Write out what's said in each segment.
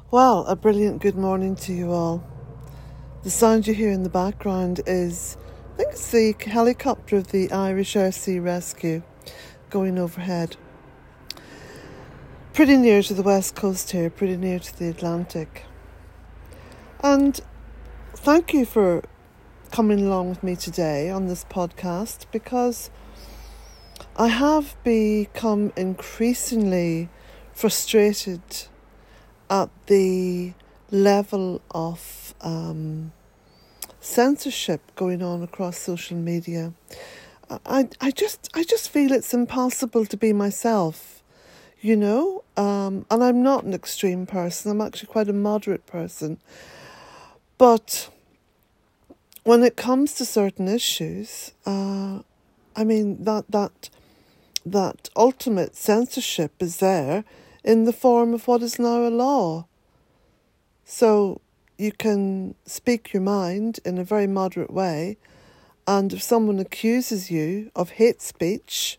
Well, a brilliant good morning to you all. The sound you hear in the background is, I think it's the helicopter of the Irish Air Sea Rescue going overhead. Pretty near to the west coast here, pretty near to the Atlantic. And thank you for coming along with me today on this podcast, because I have become increasingly frustrated at the level of censorship going on across social media. I just feel it's impossible to be myself, and I'm not an extreme person. I'm actually quite a moderate person. But when it comes to certain issues, that ultimate censorship is there in the form of what is now a law. So you can speak your mind in a very moderate way, and if someone accuses you of hate speech,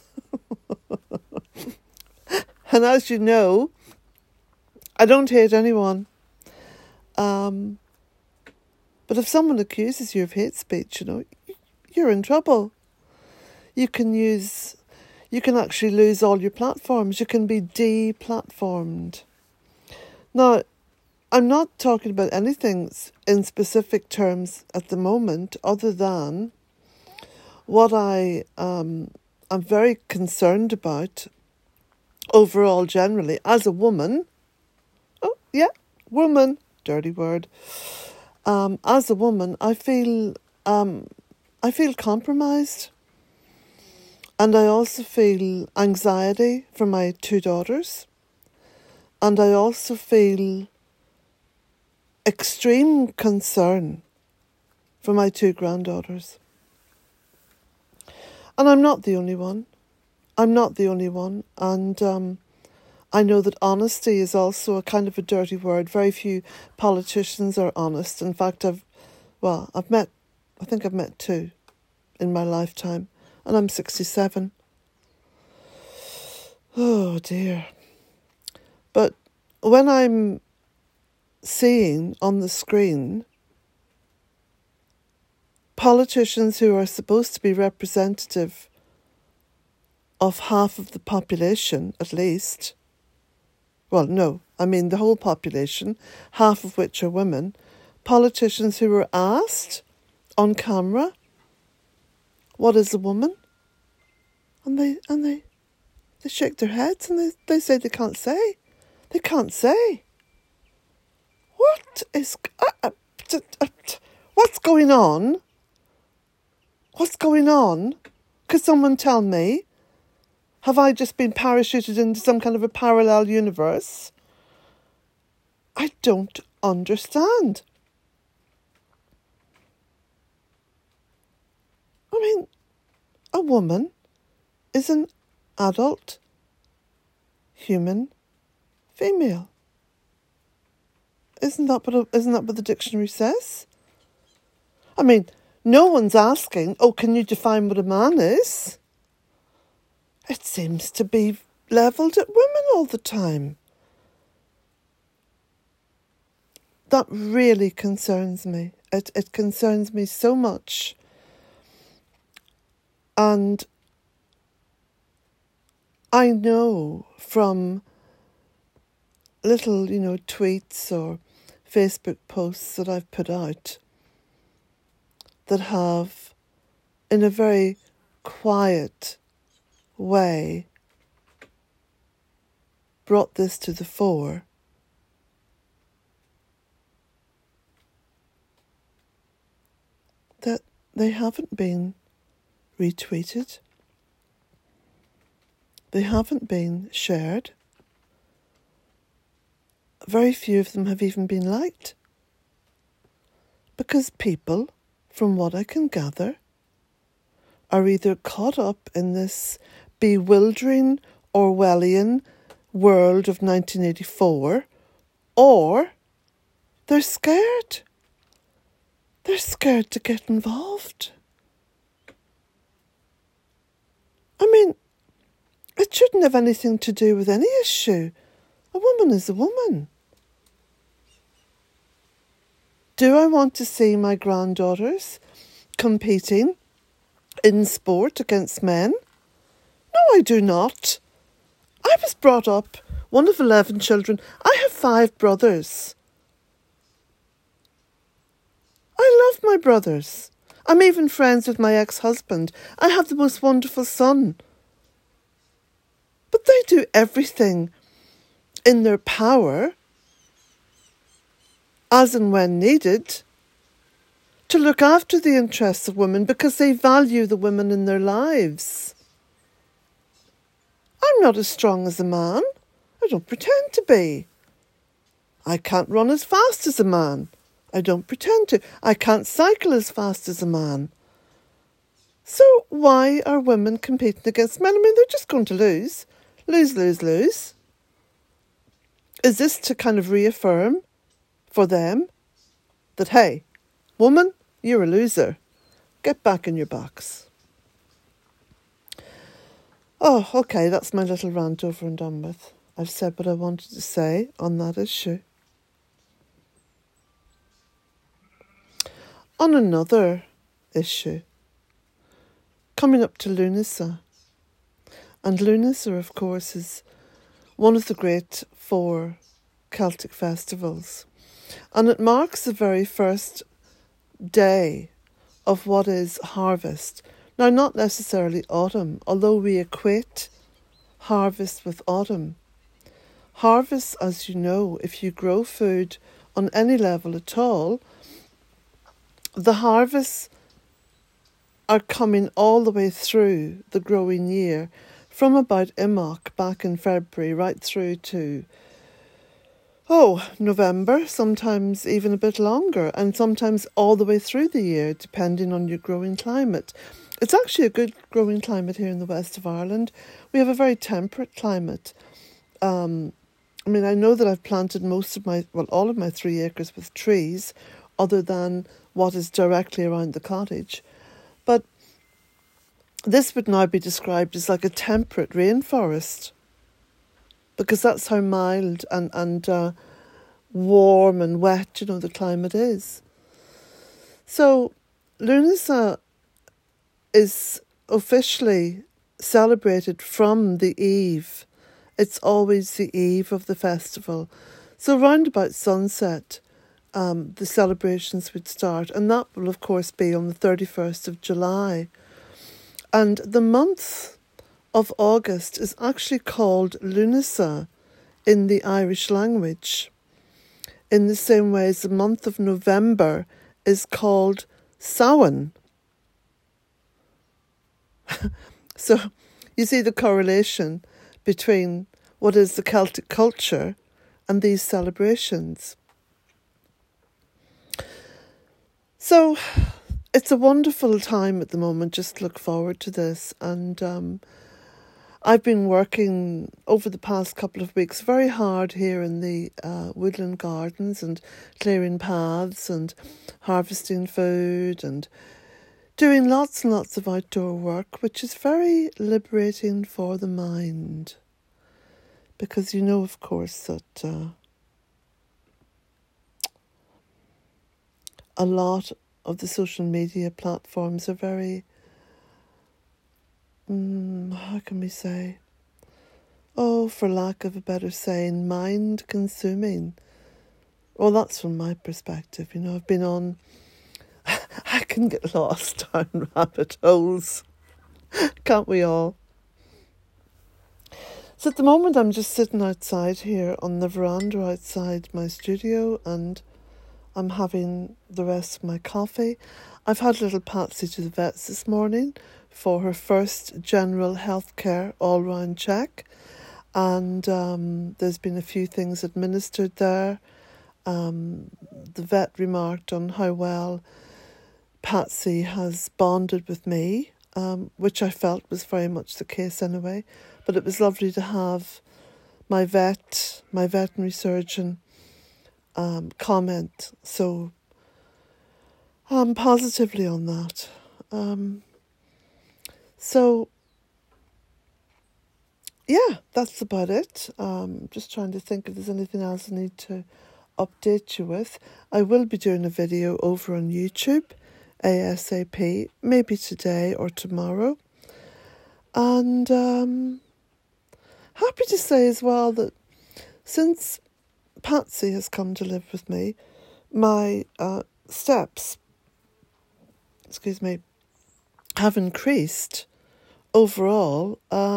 and as you know, I don't hate anyone, but if someone accuses you of hate speech, you're in trouble. You can actually lose all your platforms. You can be de-platformed. Now, I'm not talking about anything in specific terms at the moment, other than what I am very concerned about overall, generally, as a woman. Oh, yeah, woman, dirty word. As a woman, I feel compromised. And I also feel anxiety for my two daughters. And I also feel extreme concern for my two granddaughters. And I'm not the only one. And I know that honesty is also a kind of a dirty word. Very few politicians are honest. In fact, I've met two in my lifetime. And I'm 67. Oh dear. But when I'm seeing on the screen politicians who are supposed to be representative of half of the population, at least, the whole population, half of which are women, politicians who were asked on camera, what is a woman? And they shake their heads and they say they can't say. They can't say. What's going on? What's going on? Could someone tell me? Have I just been parachuted into some kind of a parallel universe? I don't understand. A woman is an adult human female. Isn't that what the dictionary says? No one's asking, can you define what a man is? It seems to be levelled at women all the time. That really concerns me. It concerns me so much. And I know from little, tweets or Facebook posts that I've put out that have, in a very quiet way, brought this to the fore, that they haven't been retweeted. They haven't been shared. Very few of them have even been liked. Because people, from what I can gather, are either caught up in this bewildering Orwellian world of 1984, or they're scared. They're scared to get involved. It shouldn't have anything to do with any issue. A woman is a woman. Do I want to see my granddaughters competing in sport against men? No, I do not. I was brought up one of 11 children. I have 5 brothers. I love my brothers. I'm even friends with my ex-husband. I have the most wonderful son. But they do everything in their power, as and when needed, to look after the interests of women because they value the women in their lives. I'm not as strong as a man. I don't pretend to be. I can't run as fast as a man. I don't pretend to. I can't cycle as fast as a man. So why are women competing against men? I mean, they're just going to lose. Lose, lose, lose. Is this to kind of reaffirm for them that, hey, woman, you're a loser. Get back in your box. Oh, okay, that's my little rant over and done with. I've said what I wanted to say on that issue. On another issue, coming up to Lughnasa. And Lughnasa, of course, is one of the great 4 Celtic festivals. And it marks the very first day of what is harvest. Now, not necessarily autumn, although we equate harvest with autumn. Harvest, as you know, if you grow food on any level at all, the harvests are coming all the way through the growing year, from about Immock back in February right through to November, sometimes even a bit longer, and sometimes all the way through the year, depending on your growing climate. It's actually a good growing climate here in the west of Ireland. We have a very temperate climate. I mean, I know that I've planted all of my 3 acres with trees, other than what is directly around the cottage. But this would now be described as like a temperate rainforest, because that's how mild and warm and wet, the climate is. So Lughnasa is officially celebrated from the eve. It's always the eve of the festival. So round about sunset, the celebrations would start, and that will of course be on the 31st of July. And the month of August is actually called Lughnasa in the Irish language, in the same way as the month of November is called Samhain. So you see the correlation between what is the Celtic culture and these celebrations. So it's a wonderful time at the moment. Just look forward to this. And I've been working over the past couple of weeks very hard here in the woodland gardens and clearing paths and harvesting food and doing lots and lots of outdoor work, which is very liberating for the mind. Because of course, that a lot of the social media platforms are very, how can we say, for lack of a better saying, mind-consuming. Well, that's from my perspective. I've been on, I can get lost down rabbit holes. Can't we all? So at the moment I'm just sitting outside here on the veranda outside my studio, and I'm having the rest of my coffee. I've had little Patsy to the vets this morning for her first general healthcare all-round check, and there's been a few things administered there. The vet remarked on how well Patsy has bonded with me, which I felt was very much the case anyway. But it was lovely to have my veterinary surgeon, comment so positively on that. So yeah, that's about it. Just trying to think if there's anything else I need to update you with. I will be doing a video over on YouTube ASAP, maybe today or tomorrow. And happy to say as well that since Patsy has come to live with me, my steps, have increased overall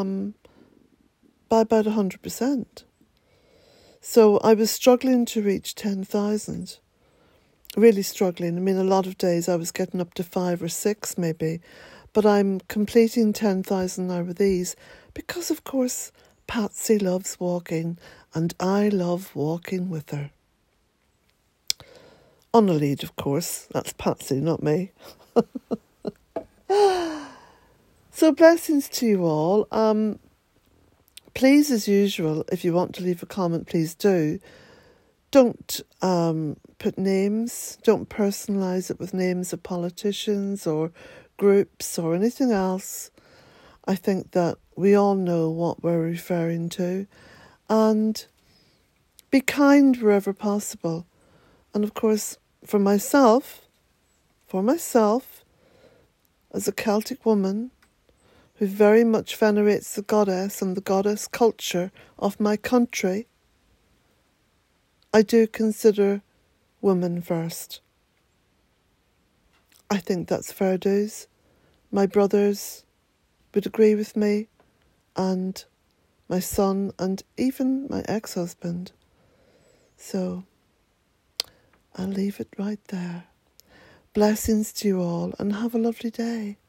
by about 100%. So I was struggling to reach 10,000. Really struggling. I mean, a lot of days I was getting up to 5 or 6 maybe, but I'm completing 10,000 now with ease because, of course, Patsy loves walking and I love walking with her. On a lead, of course. That's Patsy, not me. So blessings to you all. Please, as usual, if you want to leave a comment, please do. Don't put names. Don't personalise it with names of politicians or groups or anything else. I think that we all know what we're referring to. And be kind wherever possible. And of course, for myself, as a Celtic woman who very much venerates the goddess and the goddess culture of my country, I do consider women first. I think that's fair dues. My brothers would agree with me, and my son, and even my ex-husband. So I'll leave it right there. Blessings to you all, and have a lovely day.